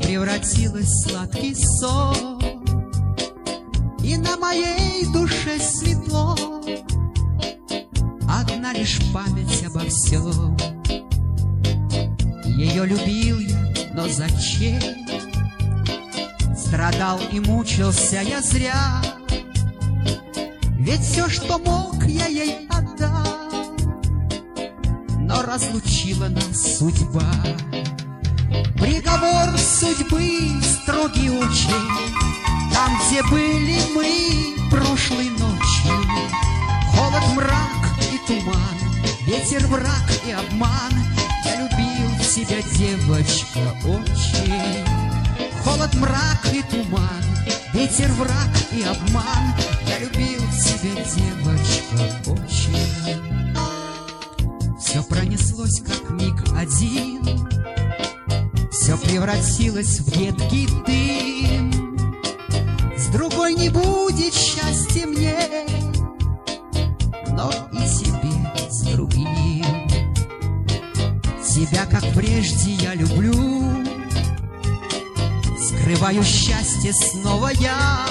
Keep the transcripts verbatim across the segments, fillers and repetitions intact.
превратилось в сладкий сон, и на моей душе светло одна лишь память обо всем. Ее любил я, но зачем? Страдал и мучился я зря, ведь все, что мог, я ей отдал, но разлучила нас судьба. Приговор судьбы строгий очень, там, где были мы прошлой ночью. Холод, мрак и туман, ветер, враг и обман. Я любил тебя, девочка, очень. Холод, мрак и туман, ветер, враг и обман. Я любил тебя, девочка, очень. Все пронеслось, как миг один, все превратилось в едкий дым. С другой не будет счастья мне, но и тебе с другим. Тебя, как прежде, я люблю, скрываю счастье снова я,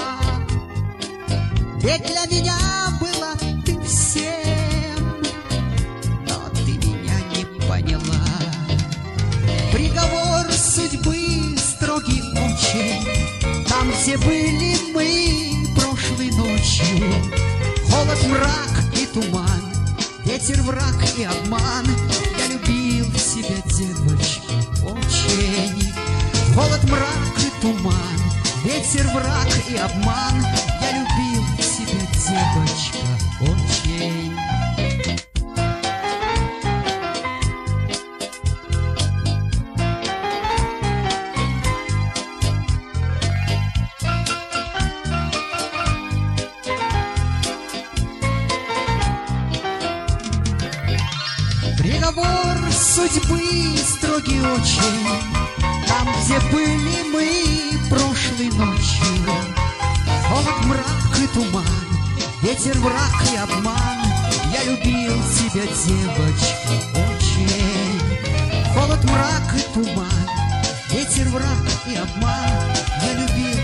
ведь для меня была ты всем, но ты меня не поняла. Приговор судьбы строгий очень, там, где были мы прошлой ночью. Холод, мрак и туман, ветер, враг и обман. Я любил тебя, девочка, очень. Холод, мрак и туман, ветер, враг и обман. Я любил тебя, девочка, очень. Приговор судьбы строгий очень, там, где были мы прошлой ночью. Холод, мрак и туман, ветер, враг и обман. Я любил тебя, девочка, очень. Холод, мрак и туман, ветер, враг и обман. Я любил